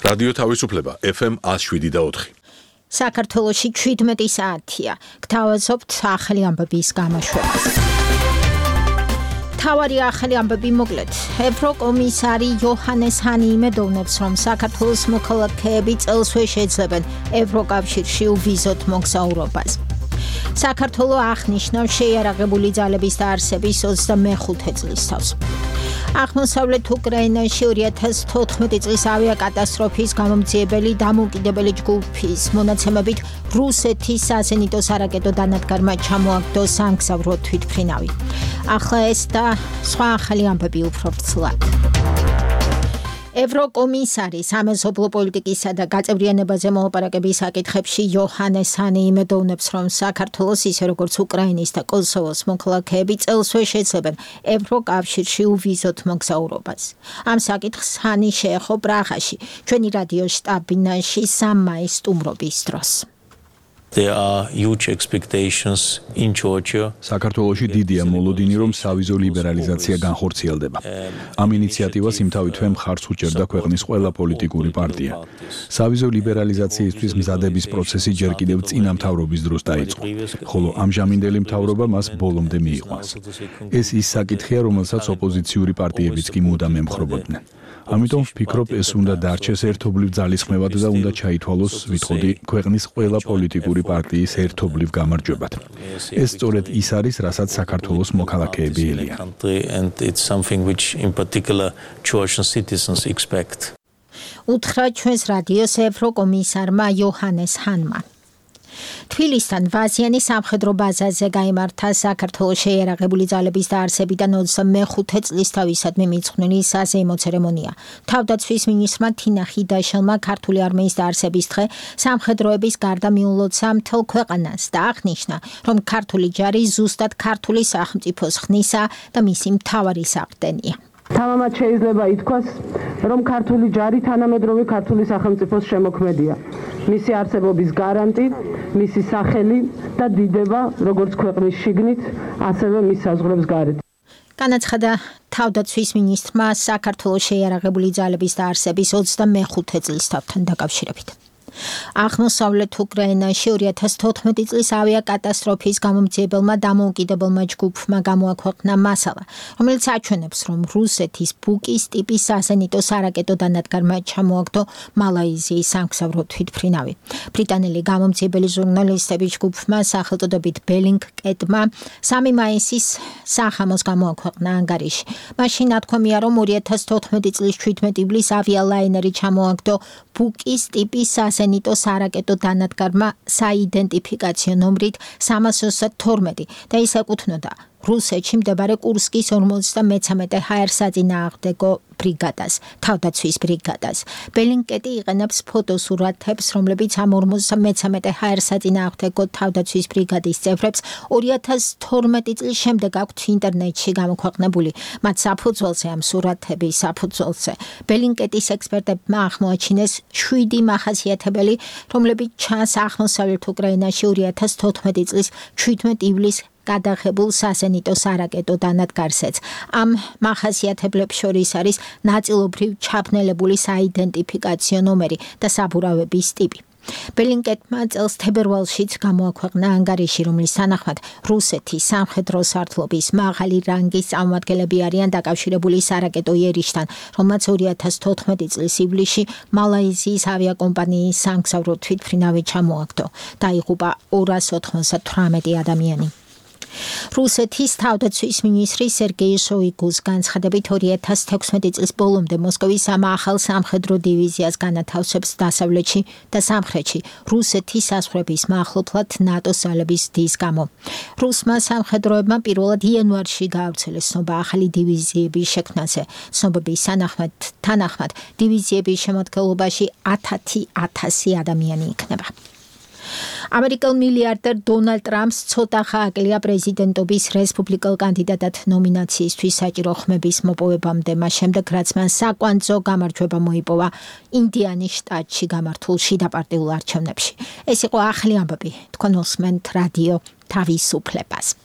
რადიო თავისუფლება FM 107.4. საქართველოში 17 საათია. გთავაზობთ ახალი ამბების გამოშვებას. თავარი ახალი ამბები მოკლედ. ევროკომისარი იოჰანეს ჰანი იმედოვნებს, რომ საქართველოს მოქალაქეები წელსვე შეძლებენ ევროკავშირში უვიზოთ მოგზაურობას. საქართველო აღნიშნავს შეიარაღებული ძალების დაარსების 25 წლის თავს. აღმოსავლეთ უკრაინაში 2014 წლის ავიაკატასტროფის გამომძიებელი დამოუკიდებელი ჯგუფის მონაცემებით რუსეთის საზენიტო სარაკეტო დანადგარმა ჩამოაგდო სამგზავრო თვითმფრინავი. ახლა ეს და სხვა ახალი ამბები უფრო ვრცლად. ევროკომისარი სამეზობლო პოლიტიკისა და გაწევრიანებაზე მოლაპარაკების საკითხებში იოჰანეს ჰანი იმედოვნებს, რომ საქართველოს ისე როგორც უკრაინის და კოსოვოს მოქალაქეები წელსვე შეძლებენ ევროკავშირში უვიზოთ მოგზაურობას. ამ საკითხს ჰანი შეეხო პრაღაში, ჩვენი რადიო შტაბ-ბინაში 3 მაის სტუმრობის დროს. There are huge expectations in Georgia. საქართველოში დიდია მოლოდინი, რომ სავიზო ლიბერალიზაცია განხორციელდება. ამ ინიციატივას იმთავითვე მხარს უჭერდა ქვეყნის ყველა პოლიტიკური პარტია. სავიზო ლიბერალიზაციისთვის მზადების პროცესი ჯერ კიდევ წინა მთავრობის დროს დაიწყო, ხოლო ამჟამინდელი მთავრობა მას ბოლომდე მიიყვანს. ეს ის საკითხია, რომელსაც ოპოზიციური პარტიებიც კი მუდამ ემხრობოდნენ. ამიტომ ვფიქრობ, ეს უნდა დარჩეს ერთობლივ ძალისხმევად და უნდა ჩაითვალოს, ვიტყოდი, ქვეყნის ყველა პოლიტიკური პარტიის ერთობლივ გამარჯვებად. ეს სწორედ ის არის, რასაც საქართველოს მოქალაქეები ელიან. უთხრა ჩვენს რადიოს ევროკომისარმა იოჰანეს ჰანმა. თბილისთან ვაზიანი სამხედრო ბაზაზე გაიმართა საქართველოს შეიარაღებული ძალების დაარსებიდან 25 წლის თავისადმი მიძღვნილი საზეიმო ცერემონია. თავდაცვის მინისტრმა თინა ხიდაშელმა ქართული არმიის დაარსების დღე სამხედროების გარდა მიულოცა მთელ ქვეყანას და აღნიშნა, რომ ქართული ჯარი ზუსტად ქართული სახელმწიფოს ხნისა და მისი მთავარი საყრდენია. თამამად შეიძლება ითქვას, რომ ქართული ჯარი თანამედროვე ქართული სახელმწიფოს შემოქმედია. მისი არსებობის გარანტი, მისი სახელი და დიდება, როგორც ქვეყნის შიგნით, ასევე მის საზღვრებს გარეთ. განაცხადა თავდაცვის მინისტრმა საქართველოს შეიარაღებული ძალების დაარსების 25 წლის თავთან დაკავშირებით. აღმოსავლეთ უკრაინაში 2014 წლის ავიაკატასტროფის გამომძიებელმა დამოუკიდებელმა ჯგუფმა გამოაქვეყნა მასალა, რომელიც აჩვენებს, რომ რუსეთის ბუკის ტიპის საზენიტო სარაკეტო დანადგარმა ჩამოაგდო მალაიზიის სამგზავრო თვითმფრინავი. ბრიტანელი გამომძიებელი ჟურნალისტების ჯგუფმა სახელწოდებით ბელინგკეტმა 3 მაისის სახამოს გამოაქვეყნა ანგარიში. მაშინ ნათქვამია, რომ 2014 წლის 17 ივლისს ავიალაინერი ჩამოაგდო ბუკის ტიპის საზენიტო სარაკეტო დანადგარმა საიდენტიფიკაციო ნომრით 312 და ის ეკუთვნოდა რუსეთში მდებარე კურსკის 53 ჰაერსაწინააღმდეგო ბრიგადას, თავდაცვის ბრიგადას. ბელინგკეტი იყენებს ფოტოსურათებს, რომლებიც ამ 53 ჰაერსაწინააღმდეგო თავდაცვის ბრიგადის წევრებს 2012 წლის შემდეგ აქვთ ინტერნეტში გამოქვეყნებული. მათ საფუძველზე ამ სურათების საფუძველზე ბელინგკეტის ექსპერტებმა აღმოაჩინეს 7 მახასიათებელი, რომლებიც ჩანს აღმოსავლეთ უკრაინაში 2014 წლის 17 ივლისს გადაღებულ საზენიტო სარაკეტო დანადგარსეც. ამ მახასიათებლებს შორის არის ნაწილობრივ ჩაბნელებული საიდენტიფიკაციო ნომერი და საბურავების ტიპი. ბელინგკეტმა წელს თებერვალშიც გამოაქვეყნა ანგარიში, რომლის თანახმად რუსეთის სამხედრო სარდლობის მაღალი რანგის წარმომადგენლები არიან დაკავშირებული სარაკეტო იერიშთან, რომელმაც 2014 წლის ივლისში მალაიზიის ავიაკომპანიის სამგზავრო თვითმფრინავი ჩამოაგდო. დაიღუპა 298 ადამიანი. რუსეთის თავდაცვის მინისტრი სერგეი შოიგუს განცხადებით 2016 წლის ბოლომდე მოსკოვის ახალ სამხედრო დივიზიას განათავსებს დასავლეთში და სამხრეთში რუსეთის საზღვრების მახლობლად ნატოს ძალების დის გამო. რუსმა სამხედროებმა პირველად იანვარში გაავრცელეს ცნობა ახალი დივიზიების შექმნაზე. ცნობების თანახმად დივიზიების შემადგენლობაში 1000 ადამიანი იქნება. ამერიკელ მილიარდერ დონალდ ტრამპს ცოტა ხააკლია პრეზიდენტობის რესპუბლიკელ კანდიდატად ნომინაციისთვის საჭირო ხმების მოპოვებამდე, მას შემდეგ რაც მან საკვანძო გამარჯვება მოიპოვა ინდიანის შტატში გამართულ შიდაპარტიულ არჩევნებში. ეს იყო ახალი ამბები. თქვენ უსმენთ რადიო თავისუფლებას.